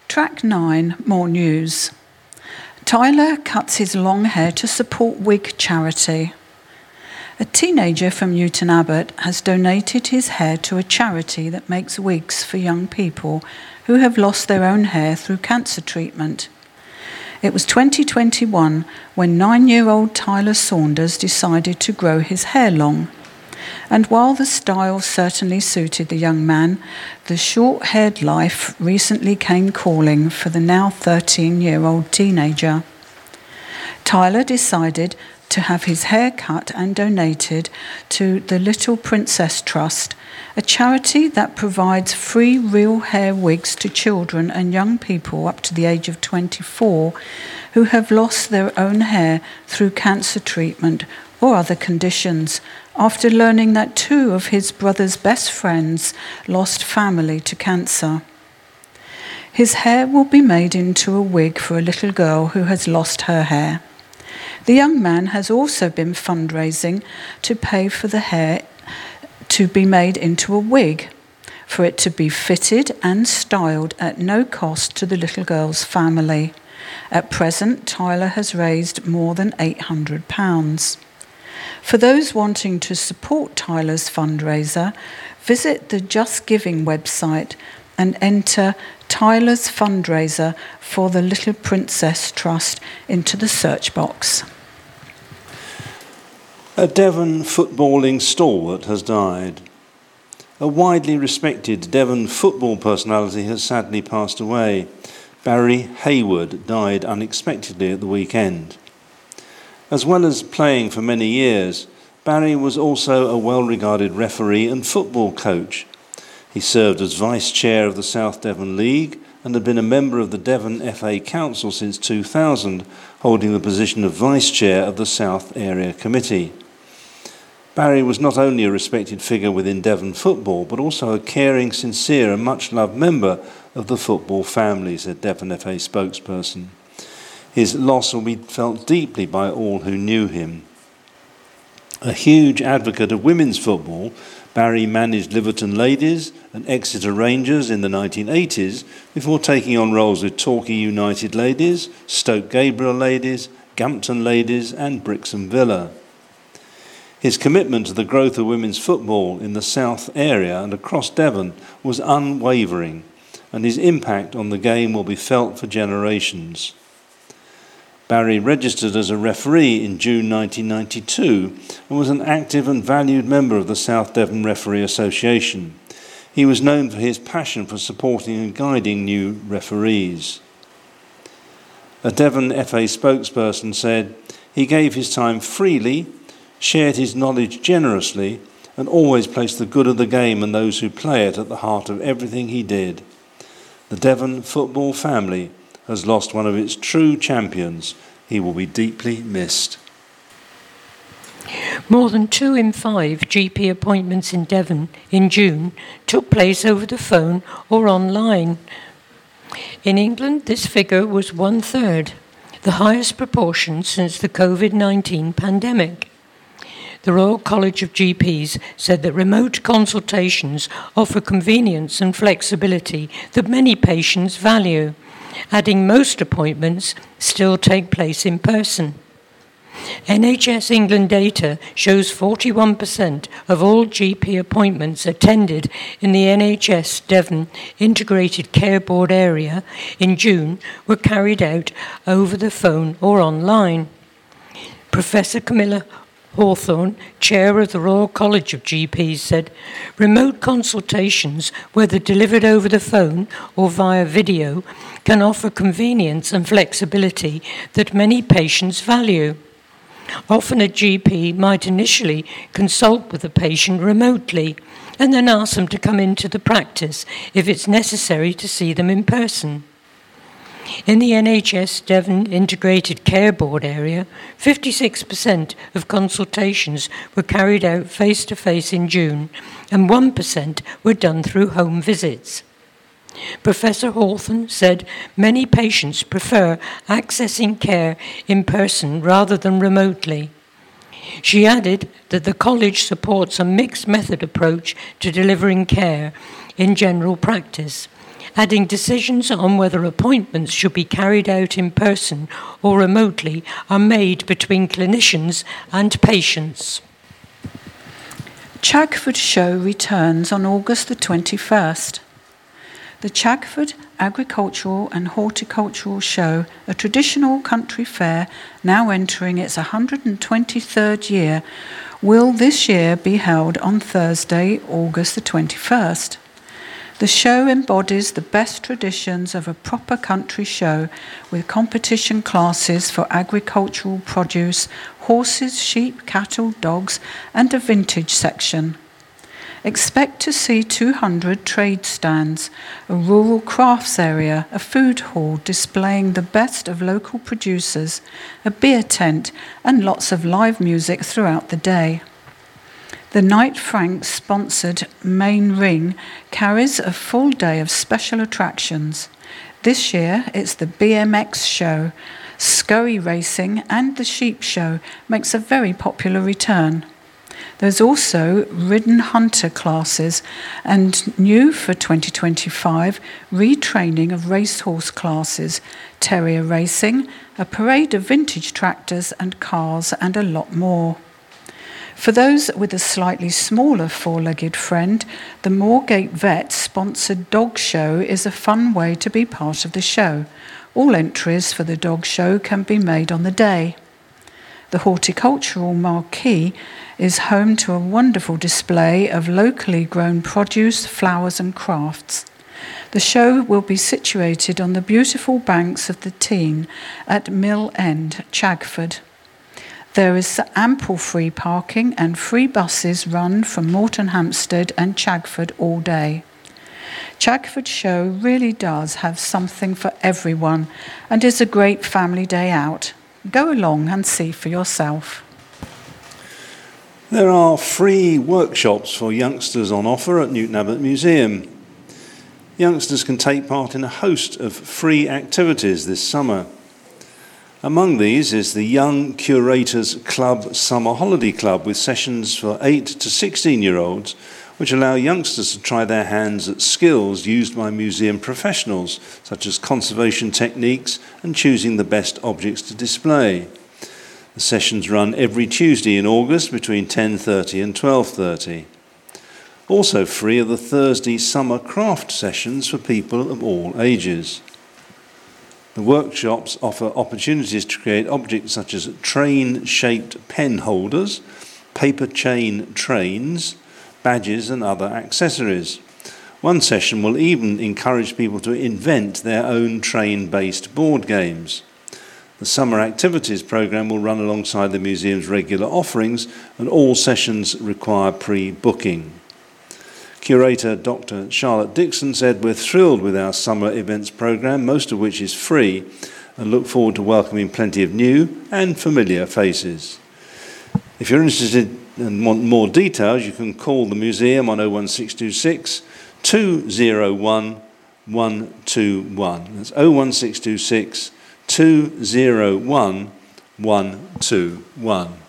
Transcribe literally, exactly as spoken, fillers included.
Track nine, more news. Tyler cuts his long hair to support wig charity. A teenager from Newton Abbot has donated his hair to a charity that makes wigs for young people who have lost their own hair through cancer treatment. It was twenty twenty-one when nine-year-old Tyler Saunders decided to grow his hair long. And while the style certainly suited the young man, the short-haired life recently came calling for the now thirteen-year-old teenager. Tyler decided to have his hair cut and donated to the Little Princess Trust, a charity that provides free real hair wigs to children and young people up to the age of twenty-four who have lost their own hair through cancer treatment or other conditions, after learning that two of his brother's best friends lost family to cancer. His hair will be made into a wig for a little girl who has lost her hair. The young man has also been fundraising to pay for the hair to be made into a wig, for it to be fitted and styled at no cost to the little girl's family. At present, Tyler has raised more than eight hundred pounds. For those wanting to support Tyler's fundraiser, visit the Just Giving website and enter Tyler's fundraiser for the Little Princess Trust into the search box. A Devon footballing stalwart has died. A widely respected Devon football personality has sadly passed away. Barry Hayward died unexpectedly at the weekend. As well as playing for many years, Barry was also a well-regarded referee and football coach. He served as vice-chair of the South Devon League and had been a member of the Devon F A Council since two thousand, holding the position of vice-chair of the South Area Committee. Barry was not only a respected figure within Devon football, but also a caring, sincere and much-loved member of the football family, said Devon F A spokesperson. His loss will be felt deeply by all who knew him. A huge advocate of women's football, Barry managed Liverton Ladies and Exeter Rangers in the nineteen eighties before taking on roles with Torquay United Ladies, Stoke Gabriel Ladies, Gampton Ladies and Brixham Villa. His commitment to the growth of women's football in the South area and across Devon was unwavering, and his impact on the game will be felt for generations. Barry registered as a referee in June nineteen ninety-two and was an active and valued member of the South Devon Referee Association. He was known for his passion for supporting and guiding new referees. A Devon F A spokesperson said, "He gave his time freely, shared his knowledge generously, and always placed the good of the game and those who play it at the heart of everything he did. The Devon football family has lost one of its true champions. He will be deeply missed." More than two in five G P appointments in Devon in June took place over the phone or online. In England, this figure was one-third, the highest proportion since the covid nineteen pandemic. The Royal College of G Ps said that remote consultations offer convenience and flexibility that many patients value, adding most appointments still take place in person. N H S England data shows forty-one percent of all G P appointments attended in the N H S Devon Integrated Care Board area in June were carried out over the phone or online. Professor Camilla Hawthorne, chair of the Royal College of G Ps, said, "Remote consultations, whether delivered over the phone or via video, can offer convenience and flexibility that many patients value. Often a G P might initially consult with the patient remotely and then ask them to come into the practice if it's necessary to see them in person." In the N H S Devon Integrated Care Board area, fifty-six percent of consultations were carried out face-to-face in June, and one percent were done through home visits. Professor Hawthorne said many patients prefer accessing care in person rather than remotely. She added that the college supports a mixed method approach to delivering care in general practice, adding decisions on whether appointments should be carried out in person or remotely are made between clinicians and patients. Chagford Show returns on August the twenty-first. The Chagford Agricultural and Horticultural Show, a traditional country fair now entering its one hundred twenty-third year, will this year be held on Thursday, August the twenty-first. The show embodies the best traditions of a proper country show with competition classes for agricultural produce, horses, sheep, cattle, dogs, and a vintage section. Expect to see two hundred trade stands, a rural crafts area, a food hall displaying the best of local producers, a beer tent, and lots of live music throughout the day. The Knight Frank sponsored Main Ring carries a full day of special attractions. This year it's the B M X show, scurry racing, and the sheep show makes a very popular return. There's also ridden hunter classes and new for twenty twenty-five, retraining of racehorse classes, terrier racing, a parade of vintage tractors and cars, and a lot more. For those with a slightly smaller four-legged friend, the Moorgate Vet sponsored dog show is a fun way to be part of the show. All entries for the dog show can be made on the day. The Horticultural Marquee is home to a wonderful display of locally grown produce, flowers and crafts. The show will be situated on the beautiful banks of the Tean at Mill End, Chagford. There is ample free parking and free buses run from Morton Hampstead and Chagford all day. Chagford Show really does have something for everyone and is a great family day out. Go along and see for yourself. There are free workshops for youngsters on offer at Newton Abbot Museum. Youngsters can take part in a host of free activities this summer. Among these is the Young Curators Club Summer Holiday Club with sessions for eight to sixteen-year-olds, which allow youngsters to try their hands at skills used by museum professionals, such as conservation techniques and choosing the best objects to display. The sessions run every Tuesday in August between ten thirty and twelve thirty. Also free are the Thursday summer craft sessions for people of all ages. The workshops offer opportunities to create objects such as train-shaped pen holders, paper chain trains, badges and other accessories. One session will even encourage people to invent their own train-based board games. The summer activities programme will run alongside the museum's regular offerings, and all sessions require pre-booking. Curator Doctor Charlotte Dixon said, "We're thrilled with our summer events programme, most of which is free, and look forward to welcoming plenty of new and familiar faces." If you're interested and want more details, you can call the museum on oh one six two six, two oh one, one two one. That's oh one six two six, two oh one, one two one.